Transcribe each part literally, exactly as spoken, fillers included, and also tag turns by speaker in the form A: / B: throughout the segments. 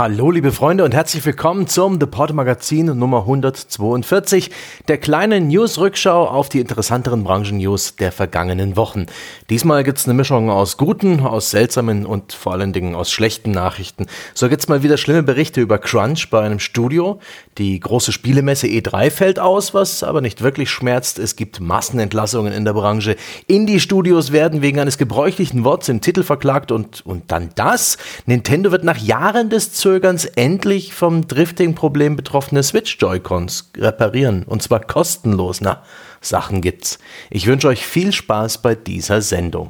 A: Hallo liebe Freunde und herzlich willkommen zum The Pod Magazin Nummer hundertzweiundvierzig, der kleinen News-Rückschau auf die interessanteren Branchen-News der vergangenen Wochen. Diesmal gibt's eine Mischung aus guten, aus seltsamen und vor allen Dingen aus schlechten Nachrichten. So gibt's mal wieder schlimme Berichte über Crunch bei einem Studio. Die große Spielemesse E drei fällt aus, was aber nicht wirklich schmerzt. Es gibt Massenentlassungen in der Branche. Indie-Studios werden wegen eines gebräuchlichen Worts im Titel verklagt und, und dann das. Nintendo wird nach Jahren des Zögerns endlich vom Drifting-Problem betroffene Switch-Joy-Cons reparieren. Und zwar kostenlos. Na, Sachen gibt's. Ich wünsche euch viel Spaß bei dieser Sendung.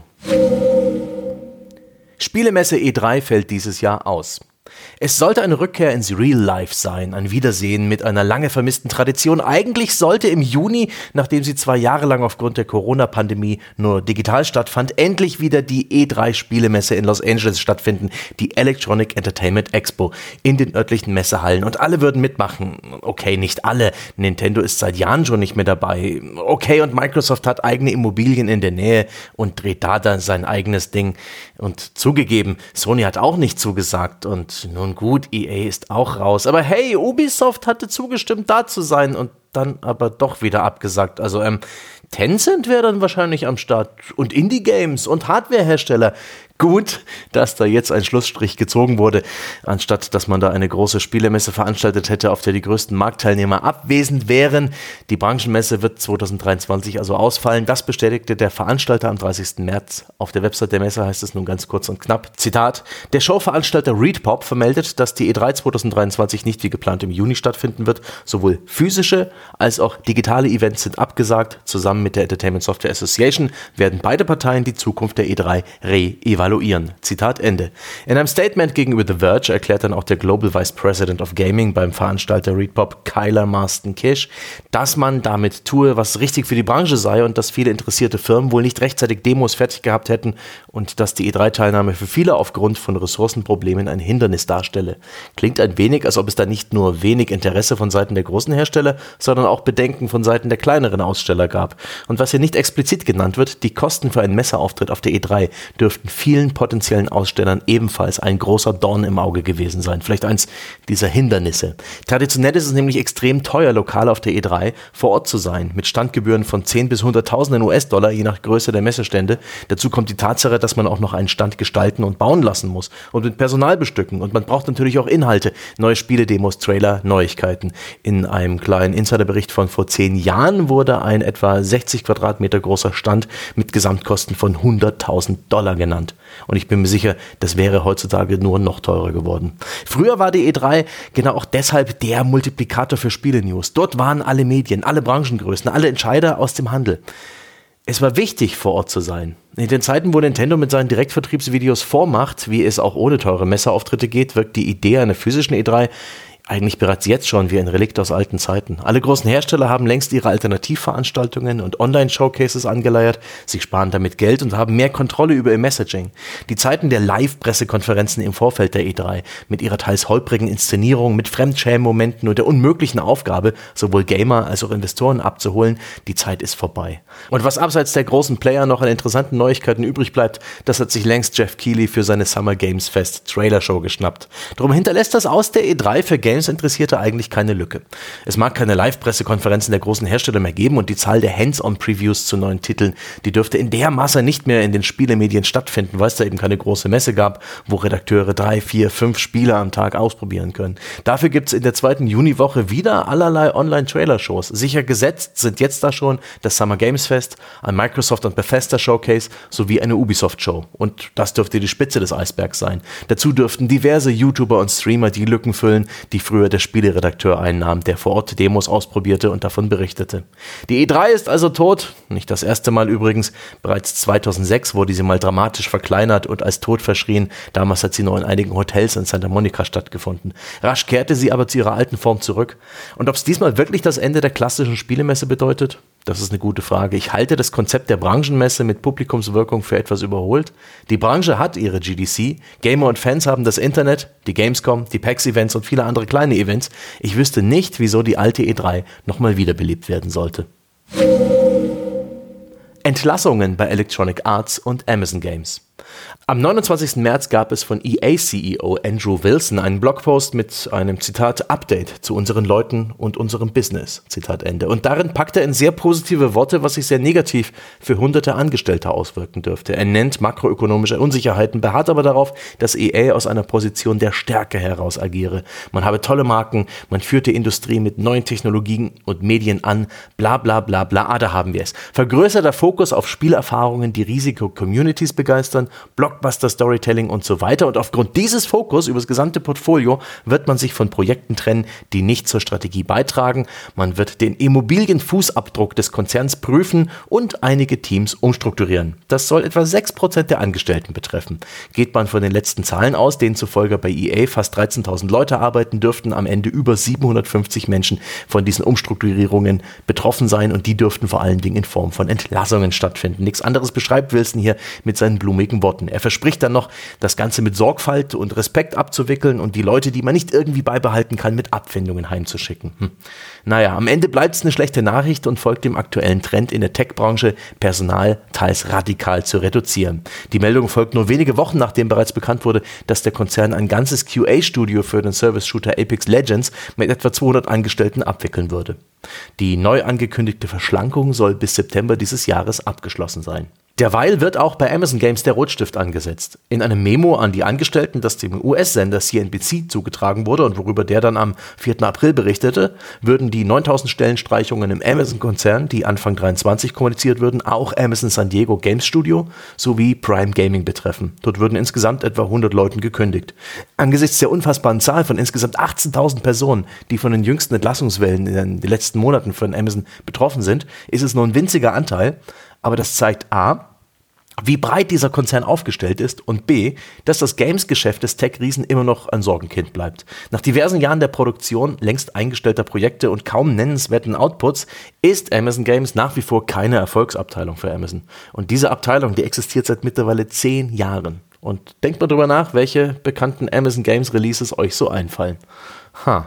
A: Spielemesse E drei fällt dieses Jahr aus. Es sollte eine Rückkehr ins Real Life sein, ein Wiedersehen mit einer lange vermissten Tradition. Eigentlich sollte im Juni, nachdem sie zwei Jahre lang aufgrund der Corona-Pandemie nur digital stattfand, endlich wieder die E drei Spielemesse in Los Angeles stattfinden, die Electronic Entertainment Expo in den örtlichen Messehallen. Und alle würden mitmachen. Okay, nicht alle. Nintendo ist seit Jahren schon nicht mehr dabei. Okay, und Microsoft hat eigene Immobilien in der Nähe und dreht da dann sein eigenes Ding. Und zugegeben, Sony hat auch nicht zugesagt und nun gut, E A ist auch raus. Aber hey, Ubisoft hatte zugestimmt, da zu sein und dann aber doch wieder abgesagt. Also ähm, Tencent wäre dann wahrscheinlich am Start und Indie-Games und Hardwarehersteller. Gut, dass da jetzt ein Schlussstrich gezogen wurde, anstatt dass man da eine große Spielemesse veranstaltet hätte, auf der die größten Marktteilnehmer abwesend wären. Die Branchenmesse wird zwanzig dreiundzwanzig also ausfallen. Das bestätigte der Veranstalter am dreißigsten März. Auf der Website der Messe heißt es nun ganz kurz und knapp. Zitat: Der Showveranstalter ReedPop vermeldet, dass die E drei zwanzig dreiundzwanzig nicht wie geplant im Juni stattfinden wird. Sowohl physische als auch digitale Events sind abgesagt. Zusammen mit der Entertainment Software Association werden beide Parteien die Zukunft der E drei re-evaluieren. Zitat Ende. In einem Statement gegenüber The Verge erklärt dann auch der Global Vice President of Gaming beim Veranstalter ReedPop, Kyler Marston-Kish, dass man damit tue, was richtig für die Branche sei und dass viele interessierte Firmen wohl nicht rechtzeitig Demos fertig gehabt hätten und dass die E drei Teilnahme für viele aufgrund von Ressourcenproblemen ein Hindernis darstelle. Klingt ein wenig, als ob es da nicht nur wenig Interesse von Seiten der großen Hersteller, sondern auch Bedenken von Seiten der kleineren Aussteller gab. Und was hier nicht explizit genannt wird, die Kosten für einen Messeauftritt auf der E drei dürften vielen potenziellen Ausstellern ebenfalls ein großer Dorn im Auge gewesen sein. Vielleicht eins dieser Hindernisse. Traditionell ist es nämlich extrem teuer, lokal auf der E drei vor Ort zu sein, mit Standgebühren von zehn bis hunderttausenden U S-Dollar, je nach Größe der Messestände. Dazu kommt die Tatsache, dass man auch noch einen Stand gestalten und bauen lassen muss und mit Personal bestücken. Und man braucht natürlich auch Inhalte, neue Spiele-Demos, Trailer, Neuigkeiten. In einem kleinen Insiderbericht von vor zehn Jahren wurde ein etwa sechzig Quadratmeter großer Stand mit Gesamtkosten von hunderttausend Dollar genannt. Und ich bin mir sicher, das wäre heutzutage nur noch teurer geworden. Früher war die E drei genau auch deshalb der Multiplikator für Spiele-News. Dort waren alle Medien, alle Branchengrößen, alle Entscheider aus dem Handel. Es war wichtig, vor Ort zu sein. In den Zeiten, wo Nintendo mit seinen Direktvertriebsvideos vormacht, wie es auch ohne teure Messeauftritte geht, wirkt die Idee einer physischen E drei eigentlich bereits jetzt schon wie ein Relikt aus alten Zeiten. Alle großen Hersteller haben längst ihre Alternativveranstaltungen und Online-Showcases angeleiert. Sie sparen damit Geld und haben mehr Kontrolle über ihr Messaging. Die Zeiten der Live-Pressekonferenzen im Vorfeld der E drei mit ihrer teils holprigen Inszenierung, mit Fremdschämen-Momenten und der unmöglichen Aufgabe, sowohl Gamer als auch Investoren abzuholen, die Zeit ist vorbei. Und was abseits der großen Player noch an interessanten Neuigkeiten übrig bleibt, das hat sich längst Jeff Keighley für seine Summer Games Fest Trailer-Show geschnappt. Darum hinterlässt das Aus der E drei für Games Interessierte eigentlich keine Lücke. Es mag keine Live-Pressekonferenzen der großen Hersteller mehr geben und die Zahl der Hands-on-Previews zu neuen Titeln, die dürfte in der Masse nicht mehr in den Spielemedien stattfinden, weil es da eben keine große Messe gab, wo Redakteure drei, vier, fünf Spiele am Tag ausprobieren können. Dafür gibt es in der zweiten Juniwoche wieder allerlei Online-Trailer-Shows. Sicher gesetzt sind jetzt da schon das Summer Games Fest, ein Microsoft und Bethesda Showcase sowie eine Ubisoft-Show. Und das dürfte die Spitze des Eisbergs sein. Dazu dürften diverse YouTuber und Streamer die Lücken füllen, die früher der Spieleredakteur einnahm, der vor Ort Demos ausprobierte und davon berichtete. Die E drei ist also tot, nicht das erste Mal übrigens. Bereits zweitausendsechs wurde sie mal dramatisch verkleinert und als tot verschrien. Damals hat sie nur in einigen Hotels in Santa Monica stattgefunden. Rasch kehrte sie aber zu ihrer alten Form zurück. Und ob es diesmal wirklich das Ende der klassischen Spielemesse bedeutet? Das ist eine gute Frage. Ich halte das Konzept der Branchenmesse mit Publikumswirkung für etwas überholt. Die Branche hat ihre G D C, Gamer und Fans haben das Internet, die Gamescom, die PAX-Events und viele andere kleine Events. Ich wüsste nicht, wieso die alte E drei nochmal wiederbelebt werden sollte. Entlassungen bei Electronic Arts und Amazon Games. Am neunundzwanzigsten März gab es von E A-C E O Andrew Wilson einen Blogpost mit einem, Zitat, Update zu unseren Leuten und unserem Business, Zitat Ende. Und darin packt er in sehr positive Worte, was sich sehr negativ für hunderte Angestellte auswirken dürfte. Er nennt makroökonomische Unsicherheiten, beharrt aber darauf, dass E A aus einer Position der Stärke heraus agiere. Man habe tolle Marken, man führt die Industrie mit neuen Technologien und Medien an, bla bla bla bla, ah, da haben wir es. Vergrößerter Fokus auf Spielerfahrungen, die Risiko-Communities begeistern, Blockbuster-Storytelling und so weiter. Und aufgrund dieses Fokus über das gesamte Portfolio wird man sich von Projekten trennen, die nicht zur Strategie beitragen. Man wird den Immobilienfußabdruck des Konzerns prüfen und einige Teams umstrukturieren. Das soll etwa sechs Prozent der Angestellten betreffen. Geht man von den letzten Zahlen aus, denen zufolge bei E A fast dreizehntausend Leute arbeiten, dürften am Ende über siebenhundertfünfzig Menschen von diesen Umstrukturierungen betroffen sein und die dürften vor allen Dingen in Form von Entlassungen stattfinden. Nichts anderes beschreibt Wilson hier mit seinen blumigen Worten. Er verspricht dann noch, das Ganze mit Sorgfalt und Respekt abzuwickeln und die Leute, die man nicht irgendwie beibehalten kann, mit Abfindungen heimzuschicken. Hm. Naja, am Ende bleibt es eine schlechte Nachricht und folgt dem aktuellen Trend in der Tech-Branche, Personal teils radikal zu reduzieren. Die Meldung folgt nur wenige Wochen, nachdem bereits bekannt wurde, dass der Konzern ein ganzes Q A-Studio für den Service-Shooter Apex Legends mit etwa zweihundert Angestellten abwickeln würde. Die neu angekündigte Verschlankung soll bis September dieses Jahres abgeschlossen sein. Derweil wird auch bei Amazon Games der Rotstift angesetzt. In einem Memo an die Angestellten, das dem U S-Sender C N B C zugetragen wurde und worüber der dann am vierten April berichtete, würden die neuntausend Stellenstreichungen im Amazon-Konzern, die Anfang dreiundzwanzig kommuniziert würden, auch Amazon San Diego Games Studio sowie Prime Gaming betreffen. Dort würden insgesamt etwa hundert Leuten gekündigt. Angesichts der unfassbaren Zahl von insgesamt achtzehntausend Personen, die von den jüngsten Entlassungswellen in den letzten Monaten von Amazon betroffen sind, ist es nur ein winziger Anteil. Aber das zeigt A, wie breit dieser Konzern aufgestellt ist und B, dass das Games-Geschäft des Tech-Riesen immer noch ein Sorgenkind bleibt. Nach diversen Jahren der Produktion längst eingestellter Projekte und kaum nennenswerten Outputs ist Amazon Games nach wie vor keine Erfolgsabteilung für Amazon. Und diese Abteilung, die existiert seit mittlerweile zehn Jahren. Und denkt mal drüber nach, welche bekannten Amazon Games Releases euch so einfallen. Ha.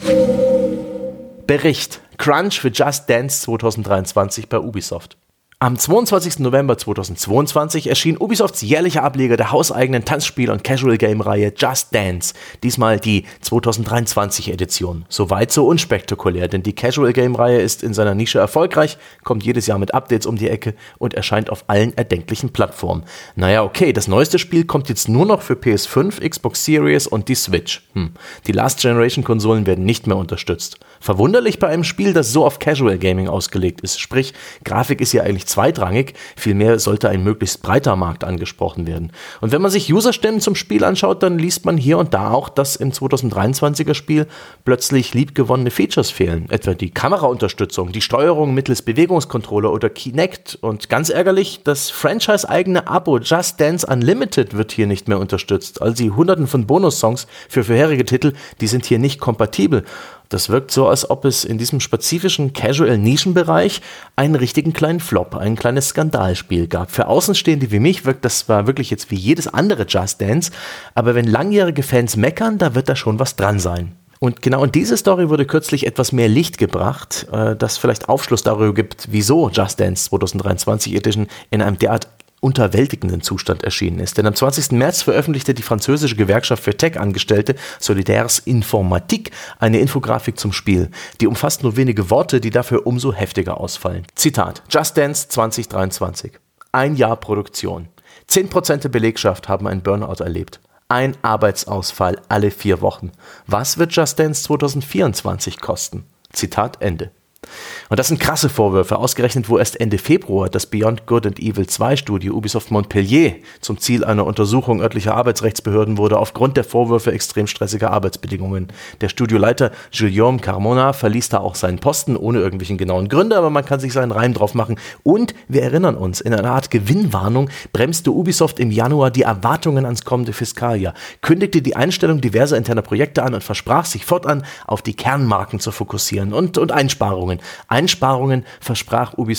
A: Bericht: Crunch für Just Dance zwanzig dreiundzwanzig bei Ubisoft. Am zweiundzwanzigsten November zweitausendzweiundzwanzig erschien Ubisofts jährlicher Ableger der hauseigenen Tanzspiel- und Casual-Game-Reihe Just Dance, diesmal die zweitausenddreiundzwanzig-Edition. Soweit so unspektakulär, denn die Casual-Game-Reihe ist in seiner Nische erfolgreich, kommt jedes Jahr mit Updates um die Ecke und erscheint auf allen erdenklichen Plattformen. Naja, okay, das neueste Spiel kommt jetzt nur noch für P S fünf, Xbox Series und die Switch. Hm. Die Last-Generation-Konsolen werden nicht mehr unterstützt. Verwunderlich bei einem Spiel, das so auf Casual-Gaming ausgelegt ist, sprich, Grafik ist ja eigentlich zweitrangig, vielmehr sollte ein möglichst breiter Markt angesprochen werden. Und wenn man sich Userstimmen zum Spiel anschaut, dann liest man hier und da auch, dass im zweitausenddreiundzwanziger Spiel plötzlich liebgewonnene Features fehlen. Etwa die Kameraunterstützung, die Steuerung mittels Bewegungscontroller oder Kinect. Und ganz ärgerlich, das franchise-eigene Abo Just Dance Unlimited wird hier nicht mehr unterstützt. Also die hunderten von Bonussongs für vorherige Titel, die sind hier nicht kompatibel. Das wirkt so, als ob es in diesem spezifischen Casual-Nischenbereich einen richtigen kleinen Flop, ein kleines Skandalspiel gab. Für Außenstehende wie mich wirkt das zwar wirklich jetzt wie jedes andere Just Dance, aber wenn langjährige Fans meckern, da wird da schon was dran sein. Und genau in diese Story wurde kürzlich etwas mehr Licht gebracht, das vielleicht Aufschluss darüber gibt, wieso Just Dance zwanzig dreiundzwanzig Edition in einem derart unterwältigenden Zustand erschienen ist. Denn am zwanzigsten März veröffentlichte die französische Gewerkschaft für Tech-Angestellte Solidaires Informatique eine Infografik zum Spiel. Die umfasst nur wenige Worte, die dafür umso heftiger ausfallen. Zitat: Just Dance zwanzig dreiundzwanzig. Ein Jahr Produktion. zehn Prozent der Belegschaft haben einen Burnout erlebt. Ein Arbeitsausfall alle vier Wochen. Was wird Just Dance zwanzig vierundzwanzig kosten? Zitat Ende. Und das sind krasse Vorwürfe, ausgerechnet wo erst Ende Februar das Beyond Good and Evil zwei Studio Ubisoft Montpellier zum Ziel einer Untersuchung örtlicher Arbeitsrechtsbehörden wurde, aufgrund der Vorwürfe extrem stressiger Arbeitsbedingungen. Der Studioleiter Guillaume Carmona verließ da auch seinen Posten, ohne irgendwelchen genauen Gründe, aber man kann sich seinen Reim drauf machen. Und wir erinnern uns, in einer Art Gewinnwarnung bremste Ubisoft im Januar die Erwartungen ans kommende Fiskaljahr, kündigte die Einstellung diverser interner Projekte an und versprach sich fortan auf die Kernmarken zu fokussieren und, und Einsparungen. Einsparungen versprach Ubisoft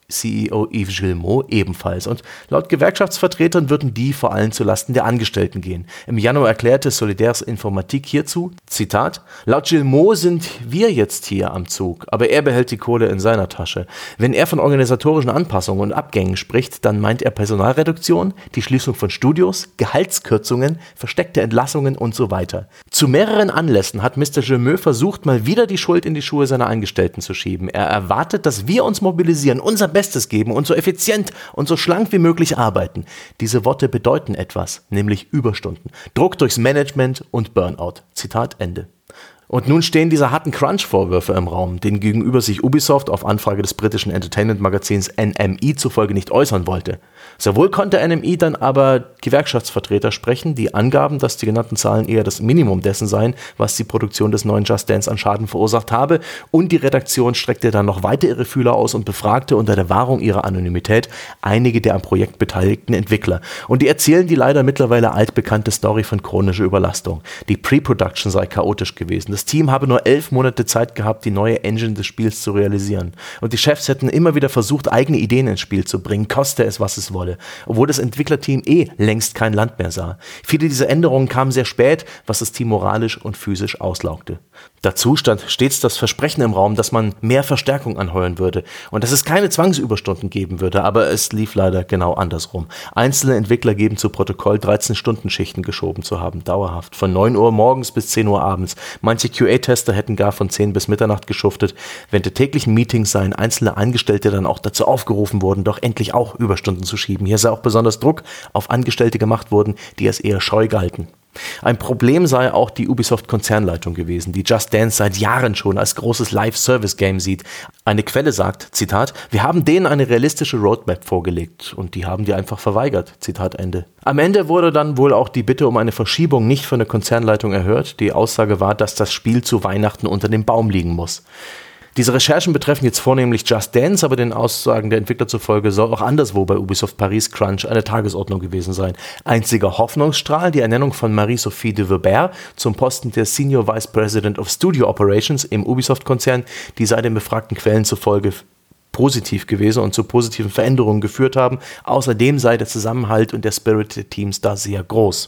A: C E O Yves Guillemot ebenfalls. Und laut Gewerkschaftsvertretern würden die vor allem zulasten der Angestellten gehen. Im Januar erklärte Solidaires Informatique hierzu, Zitat, laut Guillemot sind wir jetzt hier am Zug, aber er behält die Kohle in seiner Tasche. Wenn er von organisatorischen Anpassungen und Abgängen spricht, dann meint er Personalreduktion, die Schließung von Studios, Gehaltskürzungen, versteckte Entlassungen und so weiter. Zu mehreren Anlässen hat Mister Guillemot versucht, mal wieder die Schuld in die Schuhe seiner Angestellten zu schieben. Er erwartet, dass wir uns mobilisieren, unser Bestes geben und so effizient und so schlank wie möglich arbeiten. Diese Worte bedeuten etwas, nämlich Überstunden, Druck durchs Management und Burnout. Zitat Ende. Und nun stehen diese harten Crunch-Vorwürfe im Raum, denen gegenüber sich Ubisoft auf Anfrage des britischen Entertainment-Magazins N M E zufolge nicht äußern wollte. Sehr wohl konnte N M E dann aber Gewerkschaftsvertreter sprechen, die angaben, dass die genannten Zahlen eher das Minimum dessen seien, was die Produktion des neuen Just Dance an Schaden verursacht habe, und die Redaktion streckte dann noch weiter ihre Fühler aus und befragte unter der Wahrung ihrer Anonymität einige der am Projekt beteiligten Entwickler. Und die erzählen die leider mittlerweile altbekannte Story von chronischer Überlastung. Die Pre-Production sei chaotisch gewesen. Das Team habe nur elf Monate Zeit gehabt, die neue Engine des Spiels zu realisieren. Und die Chefs hätten immer wieder versucht, eigene Ideen ins Spiel zu bringen, koste es, was es wolle. Obwohl das Entwicklerteam eh längst kein Land mehr sah. Viele dieser Änderungen kamen sehr spät, was das Team moralisch und physisch auslaugte. Dazu stand stets das Versprechen im Raum, dass man mehr Verstärkung anheuern würde und dass es keine Zwangsüberstunden geben würde, aber es lief leider genau andersrum. Einzelne Entwickler geben zu Protokoll dreizehn-Stunden-Schichten geschoben zu haben, dauerhaft, von neun Uhr morgens bis zehn Uhr abends. Manche Q A-Tester hätten gar von zehn bis Mitternacht geschuftet. Während der täglichen Meetings seien einzelne Angestellte dann auch dazu aufgerufen worden, doch endlich auch Überstunden zu schieben. Hier sei auch besonders Druck auf Angestellte gemacht worden, die es eher scheu galten. Ein Problem sei auch die Ubisoft-Konzernleitung gewesen, die Just Dance seit Jahren schon als großes Live-Service-Game sieht. Eine Quelle sagt, Zitat, wir haben denen eine realistische Roadmap vorgelegt und die haben die einfach verweigert, Zitat Ende. Am Ende wurde dann wohl auch die Bitte um eine Verschiebung nicht von der Konzernleitung erhört. Die Aussage war, dass das Spiel zu Weihnachten unter dem Baum liegen muss. Diese Recherchen betreffen jetzt vornehmlich Just Dance, aber den Aussagen der Entwickler zufolge soll auch anderswo bei Ubisoft Paris Crunch eine Tagesordnung gewesen sein. Einziger Hoffnungsstrahl, die Ernennung von Marie-Sophie de Weber zum Posten der Senior Vice President of Studio Operations im Ubisoft-Konzern, die sei den befragten Quellen zufolge positiv gewesen und zu positiven Veränderungen geführt haben. Außerdem sei der Zusammenhalt und der Spirit der Teams da sehr groß.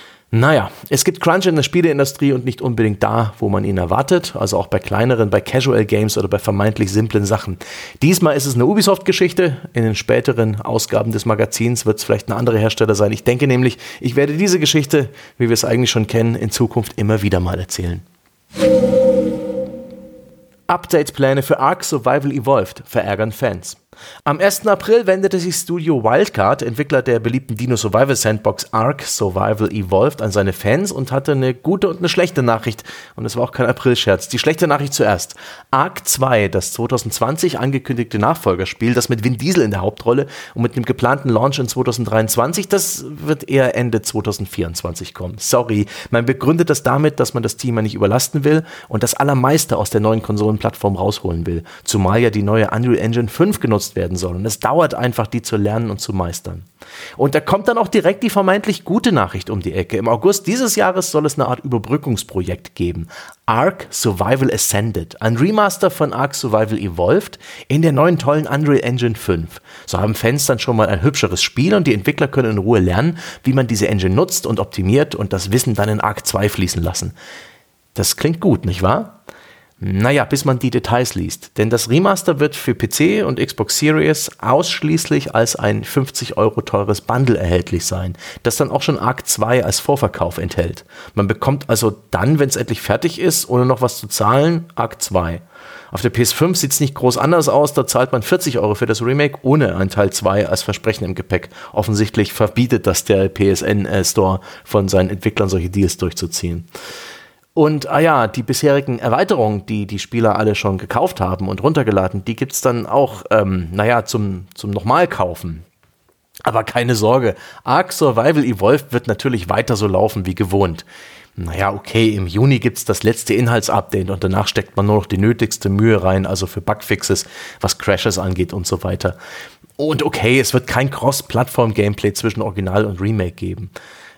A: Naja, es gibt Crunch in der Spieleindustrie und nicht unbedingt da, wo man ihn erwartet, also auch bei kleineren, bei Casual Games oder bei vermeintlich simplen Sachen. Diesmal ist es eine Ubisoft-Geschichte, in den späteren Ausgaben des Magazins wird es vielleicht ein anderer Hersteller sein. Ich denke nämlich, ich werde diese Geschichte, wie wir es eigentlich schon kennen, in Zukunft immer wieder mal erzählen. Update-Pläne für Ark Survival Evolved verärgern Fans. Am ersten April wendete sich Studio Wildcard, Entwickler der beliebten Dino-Survival-Sandbox Ark Survival Evolved, an seine Fans und hatte eine gute und eine schlechte Nachricht. Und es war auch kein Aprilscherz. Die schlechte Nachricht zuerst. Ark zwei, das zwanzig zwanzig angekündigte Nachfolgerspiel, das mit Vin Diesel in der Hauptrolle und mit dem geplanten Launch in zwanzig dreiundzwanzig, das wird eher Ende zwanzig vierundzwanzig kommen. Sorry, man begründet das damit, dass man das Team ja nicht überlasten will und das Allermeiste aus der neuen Konsolenplattform rausholen will. Zumal ja die neue Unreal Engine fünf genutzt werden soll. Und es dauert einfach, die zu lernen und zu meistern. Und da kommt dann auch direkt die vermeintlich gute Nachricht um die Ecke. Im August dieses Jahres soll es eine Art Überbrückungsprojekt geben. Ark Survival Ascended. Ein Remaster von Ark Survival Evolved in der neuen tollen Unreal Engine fünf. So haben Fans dann schon mal ein hübscheres Spiel und die Entwickler können in Ruhe lernen, wie man diese Engine nutzt und optimiert und das Wissen dann in Ark zwei fließen lassen. Das klingt gut, nicht wahr? Naja, bis man die Details liest. Denn das Remaster wird für P C und Xbox Series ausschließlich als ein fünfzig Euro teures Bundle erhältlich sein, das dann auch schon Ark zwei als Vorverkauf enthält. Man bekommt also dann, wenn es endlich fertig ist, ohne noch was zu zahlen, Ark zwei. Auf der P S fünf sieht es nicht groß anders aus, da zahlt man vierzig Euro für das Remake ohne ein Teil zwei als Versprechen im Gepäck. Offensichtlich verbietet das der P S N-Store von seinen Entwicklern, solche Deals durchzuziehen. Und ah ja, die bisherigen Erweiterungen, die die Spieler alle schon gekauft haben und runtergeladen, die gibt's dann auch, ähm, naja, zum, zum Nochmalkaufen. Aber keine Sorge, Ark Survival Evolved wird natürlich weiter so laufen wie gewohnt. Naja, okay, im Juni gibt's das letzte Inhaltsupdate und danach steckt man nur noch die nötigste Mühe rein, also für Bugfixes, was Crashes angeht und so weiter. Und okay, es wird kein Cross-Plattform-Gameplay zwischen Original und Remake geben.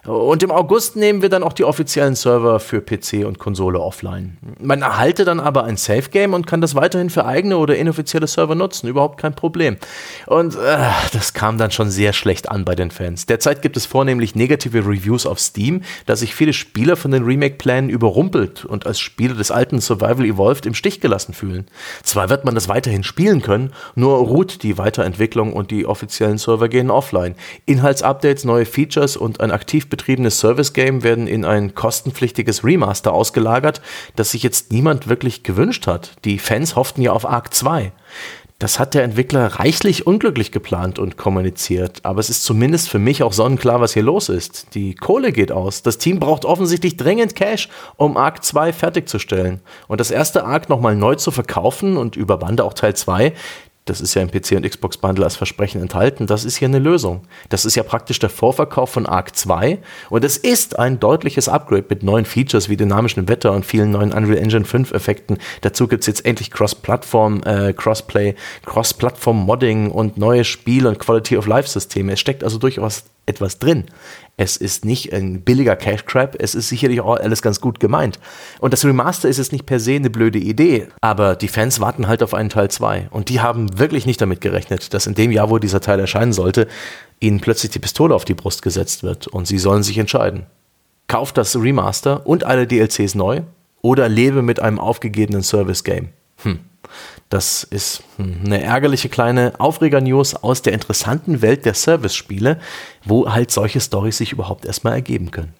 A: Und im August nehmen wir dann auch die offiziellen Server für P C und Konsole offline. Man erhalte dann aber ein Safe-Game und kann das weiterhin für eigene oder inoffizielle Server nutzen, überhaupt kein Problem. Und äh, das kam dann schon sehr schlecht an bei den Fans. Derzeit gibt es vornehmlich negative Reviews auf Steam, da sich viele Spieler von den Remake-Plänen überrumpelt und als Spieler des alten Survival Evolved im Stich gelassen fühlen. Zwar wird man das weiterhin spielen können, nur ruht die Weiterentwicklung und die offiziellen Server gehen offline. Inhaltsupdates, neue Features und ein aktiv betriebenes Service-Game werden in ein kostenpflichtiges Remaster ausgelagert, das sich jetzt niemand wirklich gewünscht hat. Die Fans hofften ja auf Ark zwei. Das hat der Entwickler reichlich unglücklich geplant und kommuniziert, aber es ist zumindest für mich auch sonnenklar, was hier los ist. Die Kohle geht aus. Das Team braucht offensichtlich dringend Cash, um Ark zwei fertigzustellen. Und das erste Ark nochmal neu zu verkaufen und über Bande auch Teil zwei, das ist ja im P C und Xbox Bundle als Versprechen enthalten, das ist hier eine Lösung. Das ist ja praktisch der Vorverkauf von Ark zwei und es ist ein deutliches Upgrade mit neuen Features wie dynamischem Wetter und vielen neuen Unreal Engine fünf Effekten. Dazu gibt es jetzt endlich Cross-Plattform, äh, Crossplay, Cross-Plattform-Modding und neue Spiel- und Quality-of-Life-Systeme. Es steckt also durchaus etwas drin. Es ist nicht ein billiger Cash-Grab, es ist sicherlich auch alles ganz gut gemeint. Und das Remaster ist jetzt nicht per se eine blöde Idee, aber die Fans warten halt auf einen Teil zwei. Und die haben wirklich nicht damit gerechnet, dass in dem Jahr, wo dieser Teil erscheinen sollte, ihnen plötzlich die Pistole auf die Brust gesetzt wird und sie sollen sich entscheiden. Kauft das Remaster und alle D L Cs neu oder lebe mit einem aufgegebenen Service-Game. Hm. Das ist eine ärgerliche kleine Aufreger-News aus der interessanten Welt der Service-Spiele, wo halt solche Storys sich überhaupt erstmal ergeben können.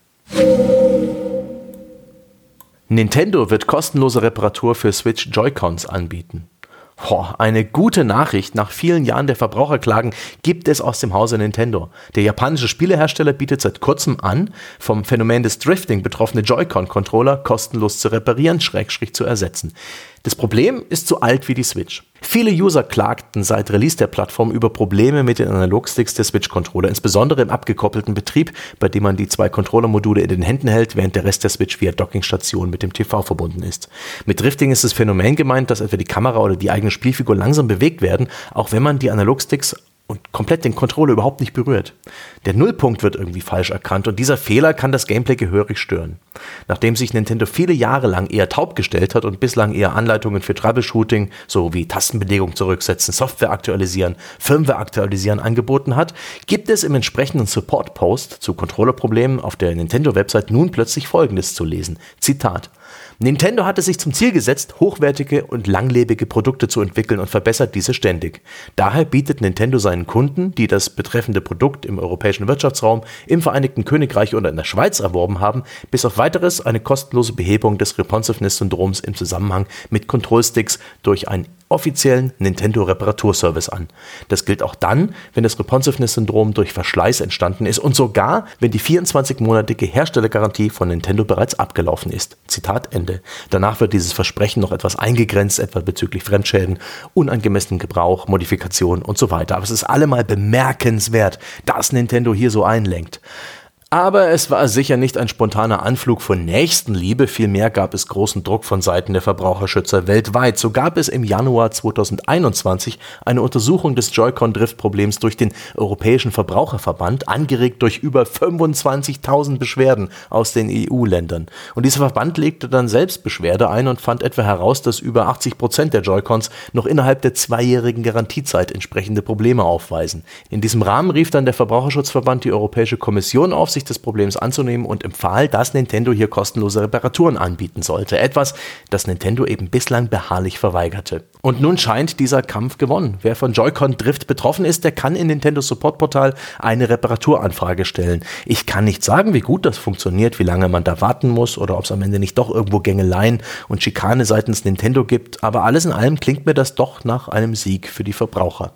A: Nintendo wird kostenlose Reparatur für Switch Joy-Cons anbieten. Boah, eine gute Nachricht. Nach vielen Jahren der Verbraucherklagen gibt es aus dem Hause Nintendo. Der japanische Spielehersteller bietet seit kurzem an, vom Phänomen des Drifting betroffene Joy-Con-Controller kostenlos zu reparieren, Schrägstrich zu ersetzen. Das Problem ist so alt wie die Switch. Viele User klagten seit Release der Plattform über Probleme mit den Analogsticks der Switch-Controller, insbesondere im abgekoppelten Betrieb, bei dem man die zwei Controller-Module in den Händen hält, während der Rest der Switch via Dockingstation mit dem T V verbunden ist. Mit Drifting ist das Phänomen gemeint, dass etwa die Kamera oder die eigene Spielfigur langsam bewegt werden, auch wenn man die Analogsticks und komplett den Controller überhaupt nicht berührt. Der Nullpunkt wird irgendwie falsch erkannt und dieser Fehler kann das Gameplay gehörig stören. Nachdem sich Nintendo viele Jahre lang eher taub gestellt hat und bislang eher Anleitungen für Troubleshooting sowie Tastenbelegung zurücksetzen, Software aktualisieren, Firmware aktualisieren angeboten hat, gibt es im entsprechenden Support-Post zu Controllerproblemen auf der Nintendo-Website nun plötzlich Folgendes zu lesen. Zitat: Nintendo hat es sich zum Ziel gesetzt, hochwertige und langlebige Produkte zu entwickeln und verbessert diese ständig. Daher bietet Nintendo seinen Kunden, die das betreffende Produkt im europäischen Wirtschaftsraum, im Vereinigten Königreich oder in der Schweiz erworben haben, bis auf weiteres eine kostenlose Behebung des Responsiveness-Syndroms im Zusammenhang mit Control-Sticks durch einen offiziellen Nintendo-Reparaturservice an. Das gilt auch dann, wenn das Responsiveness-Syndrom durch Verschleiß entstanden ist und sogar, wenn die vierundzwanzig-monatige Herstellergarantie von Nintendo bereits abgelaufen ist. Zitat Ende. Danach wird dieses Versprechen noch etwas eingegrenzt, etwa bezüglich Fremdschäden, unangemessenem Gebrauch, Modifikation und so weiter. Aber es ist allemal bemerkenswert, dass Nintendo hier so einlenkt. Aber es war sicher nicht ein spontaner Anflug von Nächstenliebe, vielmehr gab es großen Druck von Seiten der Verbraucherschützer weltweit. So gab es im Januar zweitausendeinundzwanzig eine Untersuchung des Joy-Con-Drift-Problems durch den Europäischen Verbraucherverband, angeregt durch über fünfundzwanzigtausend Beschwerden aus den E U-Ländern. Und dieser Verband legte dann selbst Beschwerde ein und fand etwa heraus, dass über achtzig Prozent der Joy-Cons noch innerhalb der zweijährigen Garantiezeit entsprechende Probleme aufweisen. In diesem Rahmen rief dann der Verbraucherschutzverband die Europäische Kommission auf, sich des Problems anzunehmen und empfahl, dass Nintendo hier kostenlose Reparaturen anbieten sollte. Etwas, das Nintendo eben bislang beharrlich verweigerte. Und nun scheint dieser Kampf gewonnen. Wer von Joy-Con Drift betroffen ist, der kann in Nintendos Supportportal eine Reparaturanfrage stellen. Ich kann nicht sagen, wie gut das funktioniert, wie lange man da warten muss oder ob es am Ende nicht doch irgendwo Gängeleien und Schikane seitens Nintendo gibt, aber alles in allem klingt mir das doch nach einem Sieg für die Verbraucher.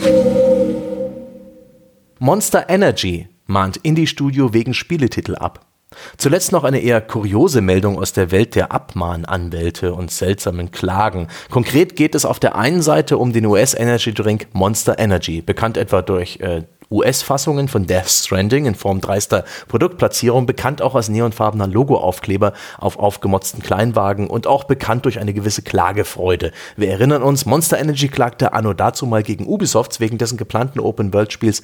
A: Monster Energy mahnt Indie-Studio wegen Spieletitel ab. Zuletzt noch eine eher kuriose Meldung aus der Welt der Abmahnanwälte und seltsamen Klagen. Konkret geht es auf der einen Seite um den U S-Energy-Drink Monster Energy, bekannt etwa durch äh, U S-Fassungen von Death Stranding in Form dreister Produktplatzierung, bekannt auch als neonfarbener Logoaufkleber auf aufgemotzten Kleinwagen und auch bekannt durch eine gewisse Klagefreude. Wir erinnern uns, Monster Energy klagte anno dazu mal gegen Ubisoft wegen dessen geplanten Open-World-Spiels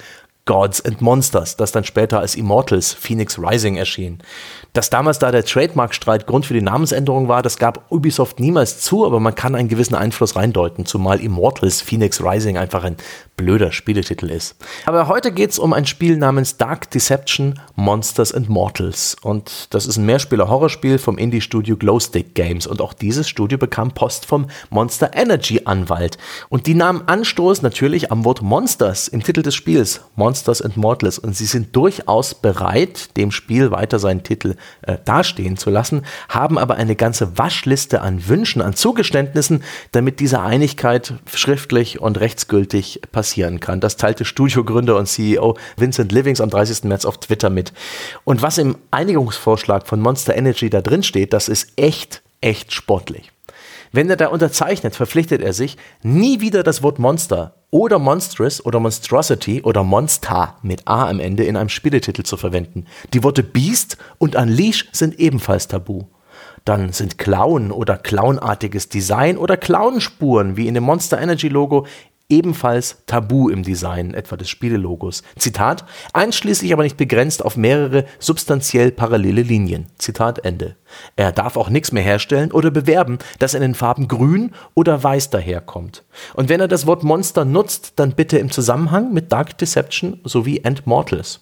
A: Gods and Monsters, das dann später als Immortals Phoenix Rising erschien. Dass damals da der Trademark-Streit Grund für die Namensänderung war, das gab Ubisoft niemals zu, aber man kann einen gewissen Einfluss reindeuten, zumal Immortals Phoenix Rising einfach ein blöder Spieletitel ist. Aber heute geht's um ein Spiel namens Dark Deception Monsters and Mortals und das ist ein Mehrspieler-Horrorspiel vom Indie-Studio Glowstick Games und auch dieses Studio bekam Post vom Monster Energy Anwalt und die nahmen Anstoß natürlich am Wort Monsters im Titel des Spiels, Monsters and Mortals, und sie sind durchaus bereit, dem Spiel weiter seinen Titel äh, dastehen zu lassen, haben aber eine ganze Waschliste an Wünschen, an Zugeständnissen, damit diese Einigkeit schriftlich und rechtsgültig passieren kann. Das teilte Studiogründer und C E O Vincent Livings am dreißigsten März auf Twitter mit. Und was im Einigungsvorschlag von Monster Energy da drin steht, das ist echt, echt sportlich. Wenn er da unterzeichnet, verpflichtet er sich, nie wieder das Wort Monster oder Monstrous oder Monstrosity oder Monster mit A am Ende in einem Spieletitel zu verwenden. Die Worte Beast und Unleash sind ebenfalls tabu. Dann sind Clown oder clownartiges Design oder Clownspuren wie in dem Monster Energy Logo ebenfalls tabu im Design, etwa des Spielelogos. Zitat, einschließlich aber nicht begrenzt auf mehrere substanziell parallele Linien. Zitat Ende. Er darf auch nichts mehr herstellen oder bewerben, das in den Farben grün oder weiß daherkommt. Und wenn er das Wort Monster nutzt, dann bitte im Zusammenhang mit Dark Deception sowie And Mortals.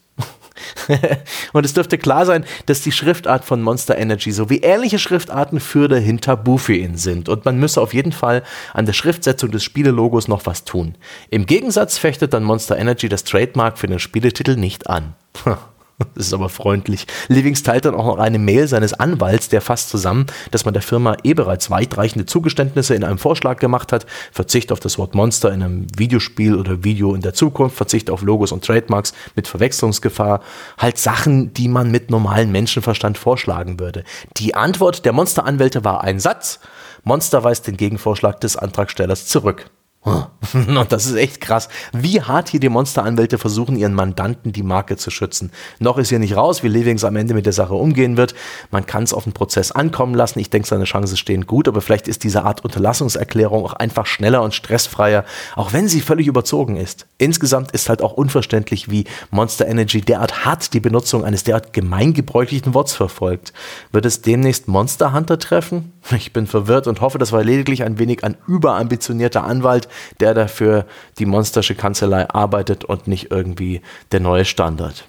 A: Und es dürfte klar sein, dass die Schriftart von Monster Energy sowie ähnliche Schriftarten fürderhin tabu für ihn sind und man müsse auf jeden Fall an der Schriftsetzung des Spielelogos noch was tun. Im Gegensatz fechtet dann Monster Energy das Trademark für den Spieletitel nicht an. Das ist aber freundlich. Livings teilt dann auch noch eine Mail seines Anwalts, der fasst zusammen, dass man der Firma eh bereits weitreichende Zugeständnisse in einem Vorschlag gemacht hat, Verzicht auf das Wort Monster in einem Videospiel oder Video in der Zukunft, Verzicht auf Logos und Trademarks mit Verwechslungsgefahr, halt Sachen, die man mit normalem Menschenverstand vorschlagen würde. Die Antwort der Monsteranwälte war ein Satz, Monster weist den Gegenvorschlag des Antragstellers zurück. Und das ist echt krass, wie hart hier die Monsteranwälte versuchen, ihren Mandanten die Marke zu schützen. Noch ist hier nicht raus, wie Livings am Ende mit der Sache umgehen wird. Man kann es auf den Prozess ankommen lassen. Ich denke, seine Chancen stehen gut, aber vielleicht ist diese Art Unterlassungserklärung auch einfach schneller und stressfreier, auch wenn sie völlig überzogen ist. Insgesamt ist halt auch unverständlich, wie Monster Energy derart hart die Benutzung eines derart gemeingebräuchlichen Worts verfolgt. Wird es demnächst Monster Hunter treffen? Ich bin verwirrt und hoffe, das war lediglich ein wenig ein überambitionierter Anwalt, der dafür die monstersche Kanzlei arbeitet und nicht irgendwie der neue Standard.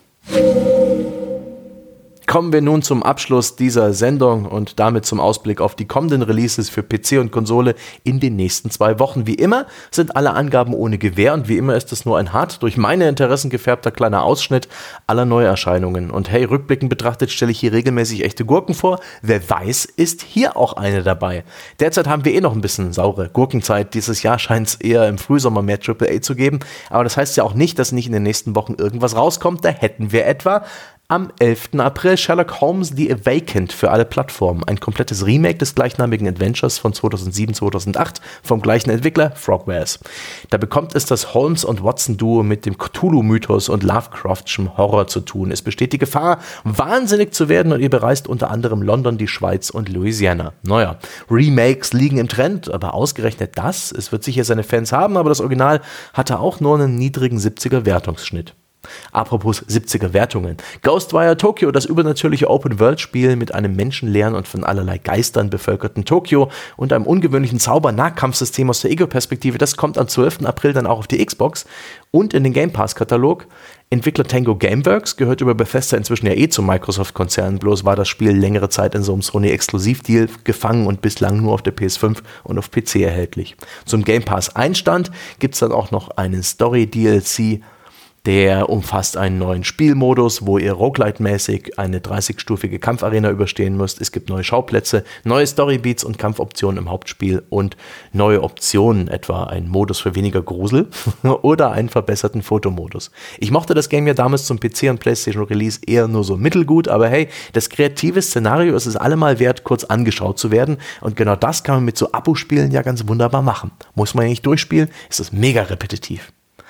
A: Kommen wir nun zum Abschluss dieser Sendung und damit zum Ausblick auf die kommenden Releases für P C und Konsole in den nächsten zwei Wochen. Wie immer sind alle Angaben ohne Gewähr und wie immer ist es nur ein hart durch meine Interessen gefärbter kleiner Ausschnitt aller Neuerscheinungen. Und hey, rückblickend betrachtet stelle ich hier regelmäßig echte Gurken vor. Wer weiß, ist hier auch eine dabei. Derzeit haben wir eh noch ein bisschen saure Gurkenzeit. Dieses Jahr scheint es eher im Frühsommer mehr Triple A zu geben. Aber das heißt ja auch nicht, dass nicht in den nächsten Wochen irgendwas rauskommt. Da hätten wir etwa am elften April Sherlock Holmes The Awakened für alle Plattformen. Ein komplettes Remake des gleichnamigen Adventures von zweitausendsieben zweitausendacht vom gleichen Entwickler Frogwares. Da bekommt es das Holmes- und Watson-Duo mit dem Cthulhu-Mythos und Lovecraftschem Horror zu tun. Es besteht die Gefahr, wahnsinnig zu werden und ihr bereist unter anderem London, die Schweiz und Louisiana. Naja, Remakes liegen im Trend, aber ausgerechnet das, es wird sicher seine Fans haben, aber das Original hatte auch nur einen niedrigen siebziger Wertungsschnitt. Apropos siebziger Wertungen. Ghostwire Tokyo, das übernatürliche Open-World-Spiel mit einem menschenleeren und von allerlei Geistern bevölkerten Tokyo und einem ungewöhnlichen Zauber-Nahkampfsystem aus der Ego-Perspektive, das kommt am zwölften April dann auch auf die Xbox und in den Game Pass-Katalog. Entwickler Tango Gameworks gehört über Bethesda inzwischen ja eh zum Microsoft-Konzern, bloß war das Spiel längere Zeit in so einem Sony-Exklusivdeal gefangen und bislang nur auf der P S fünf und auf P C erhältlich. Zum Game Pass-Einstand gibt es dann auch noch einen Story-D L C, der umfasst einen neuen Spielmodus, wo ihr Roguelite-mäßig eine dreißigstufige Kampfarena überstehen müsst. Es gibt neue Schauplätze, neue Storybeats und Kampfoptionen im Hauptspiel und neue Optionen, etwa einen Modus für weniger Grusel oder einen verbesserten Fotomodus. Ich mochte das Game ja damals zum P C und PlayStation Release eher nur so mittelgut, aber hey, das kreative Szenario ist es allemal wert, kurz angeschaut zu werden und genau das kann man mit so Abo-Spielen ja ganz wunderbar machen. Muss man ja nicht durchspielen, ist es mega repetitiv.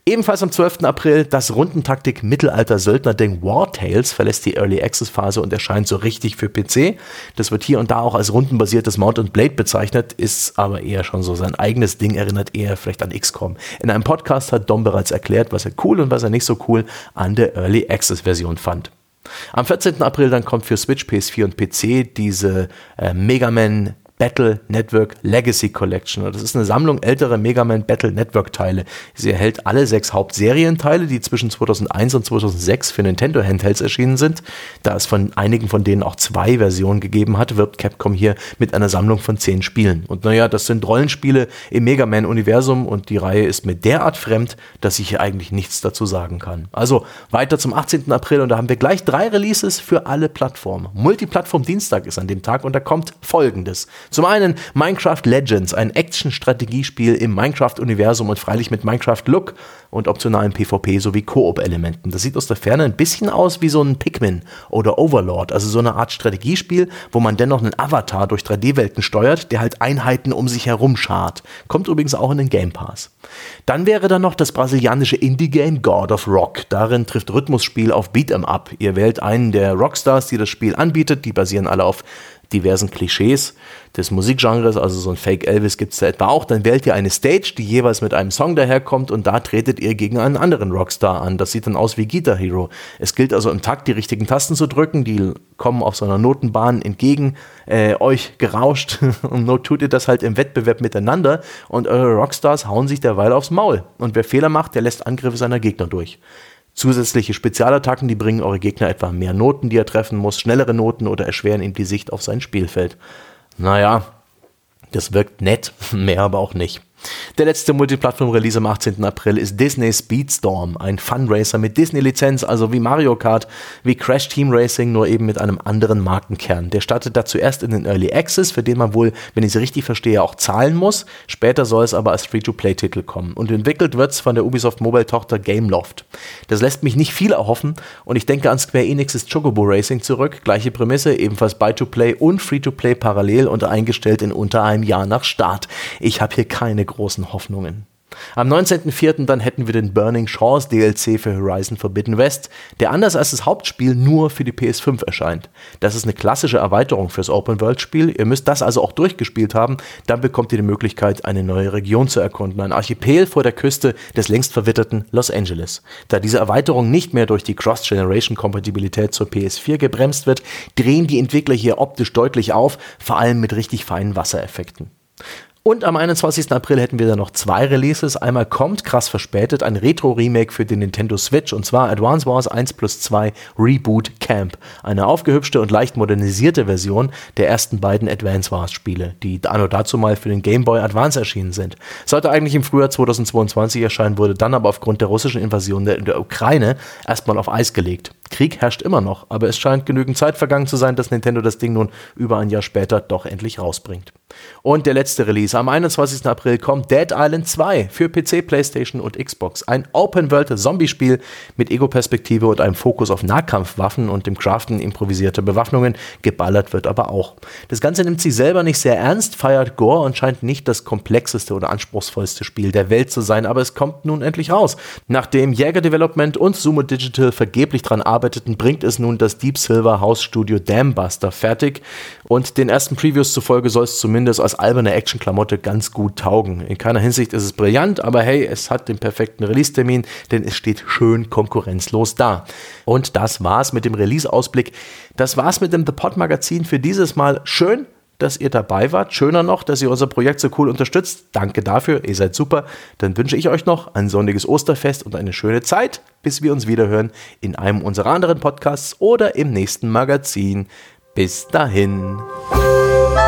A: Ebenfalls am zwölften April das Rundentaktik-Mittelalter-Söldner-Ding War Tales verlässt die Early Access-Phase und erscheint so richtig für P C. Das wird hier und da auch als rundenbasiertes Mount and Blade bezeichnet, ist aber eher schon so sein eigenes Ding, erinnert eher vielleicht an X COM. In einem Podcast hat Dom bereits erklärt, was er cool und was er nicht so cool an der Early Access-Version fand. Am vierzehnten April dann kommt für Switch, P S vier und P C diese äh, Mega Man Battle Network Legacy Collection. Das ist eine Sammlung älterer Mega Man Battle Network Teile. Sie erhält alle sechs Hauptserienteile, die zwischen zweitausendeins und zweitausendsechs für Nintendo Handhelds erschienen sind. Da es von einigen von denen auch zwei Versionen gegeben hat, wirbt Capcom hier mit einer Sammlung von zehn Spielen. Und naja, das sind Rollenspiele im Mega Man Universum und die Reihe ist mir derart fremd, dass ich hier eigentlich nichts dazu sagen kann. Also weiter zum achtzehnten April und da haben wir gleich drei Releases für alle Plattformen. Multiplattform Dienstag ist an dem Tag und da kommt Folgendes. Zum einen Minecraft Legends, ein Action-Strategiespiel im Minecraft-Universum und freilich mit Minecraft-Look und optionalen PvP sowie Koop-Elementen. Das sieht aus der Ferne ein bisschen aus wie so ein Pikmin oder Overlord, also so eine Art Strategiespiel, wo man dennoch einen Avatar durch drei D-Welten steuert, der halt Einheiten um sich herum schart. Kommt übrigens auch in den Game Pass. Dann wäre da noch das brasilianische Indie-Game God of Rock. Darin trifft Rhythmusspiel auf Beat'em Up. Ihr wählt einen der Rockstars, die das Spiel anbietet, die basieren alle auf diversen Klischees des Musikgenres, also so ein Fake Elvis gibt es da etwa auch. Dann wählt ihr eine Stage, die jeweils mit einem Song daherkommt und da tretet ihr gegen einen anderen Rockstar an. Das sieht dann aus wie Guitar Hero. Es gilt also im Takt die richtigen Tasten zu drücken, die kommen auf so einer Notenbahn entgegen äh, euch gerauscht und nur tut ihr das halt im Wettbewerb miteinander und eure Rockstars hauen sich derweil aufs Maul. Und wer Fehler macht, der lässt Angriffe seiner Gegner durch. Zusätzliche Spezialattacken, die bringen eure Gegner etwa mehr Noten, die er treffen muss, schnellere Noten oder erschweren ihm die Sicht auf sein Spielfeld. Naja, das wirkt nett, mehr aber auch nicht. Der letzte Multiplattform-Release am achtzehnten April ist Disney Speedstorm, ein Funracer mit Disney-Lizenz, also wie Mario Kart, wie Crash Team Racing, nur eben mit einem anderen Markenkern. Der startet da zuerst in den Early Access, für den man wohl, wenn ich es richtig verstehe, auch zahlen muss. Später soll es aber als Free-to-Play-Titel kommen. Und entwickelt wird es von der Ubisoft Mobile-Tochter Gameloft. Das lässt mich nicht viel erhoffen und ich denke an Square Enix's Chocobo Racing zurück. Gleiche Prämisse, ebenfalls Buy-to-Play und Free-to-Play parallel und eingestellt in unter einem Jahr nach Start. Ich habe hier keine großen Hoffnungen. Am neunzehnten vierten dann hätten wir den Burning Shores D L C für Horizon Forbidden West, der anders als das Hauptspiel nur für die P S fünf erscheint. Das ist eine klassische Erweiterung fürs Open-World-Spiel. Ihr müsst das also auch durchgespielt haben, dann bekommt ihr die Möglichkeit, eine neue Region zu erkunden, ein Archipel vor der Küste des längst verwitterten Los Angeles. Da diese Erweiterung nicht mehr durch die Cross-Generation-Kompatibilität zur P S vier gebremst wird, drehen die Entwickler hier optisch deutlich auf, vor allem mit richtig feinen Wassereffekten. Und am einundzwanzigsten April hätten wir dann noch zwei Releases. Einmal kommt, krass verspätet, ein Retro-Remake für den Nintendo Switch und zwar Advance Wars eins plus zwei Reboot Camp. Eine aufgehübschte und leicht modernisierte Version der ersten beiden Advance Wars Spiele, die anno dazu mal für den Game Boy Advance erschienen sind. Sollte eigentlich im Frühjahr zweitausendzweiundzwanzig erscheinen, wurde dann aber aufgrund der russischen Invasion der, der Ukraine erstmal auf Eis gelegt. Krieg herrscht immer noch, aber es scheint genügend Zeit vergangen zu sein, dass Nintendo das Ding nun über ein Jahr später doch endlich rausbringt. Und der letzte Release. Am einundzwanzigsten April kommt Dead Island zwei für P C, PlayStation und Xbox. Ein Open-World-Zombie-Spiel mit Ego-Perspektive und einem Fokus auf Nahkampfwaffen und dem Craften improvisierter Bewaffnungen. Geballert wird aber auch. Das Ganze nimmt sich selber nicht sehr ernst, feiert Gore und scheint nicht das komplexeste oder anspruchsvollste Spiel der Welt zu sein, aber es kommt nun endlich raus. Nachdem Jäger Development und Sumo Digital vergeblich dran arbeiteten, bringt es nun das Deep Silver House Studio Dambuster fertig und den ersten Previews zufolge soll es zumindest als alberne Action-Klamotte ganz gut taugen. In keiner Hinsicht ist es brillant, aber hey, es hat den perfekten Release-Termin, denn es steht schön konkurrenzlos da. Und das war's mit dem Release-Ausblick. Das war's mit dem The Pod Magazin für dieses Mal. Schön, dass ihr dabei wart. Schöner noch, dass ihr unser Projekt so cool unterstützt. Danke dafür, ihr seid super. Dann wünsche ich euch noch ein sonniges Osterfest und eine schöne Zeit, bis wir uns wiederhören in einem unserer anderen Podcasts oder im nächsten Magazin. Bis dahin.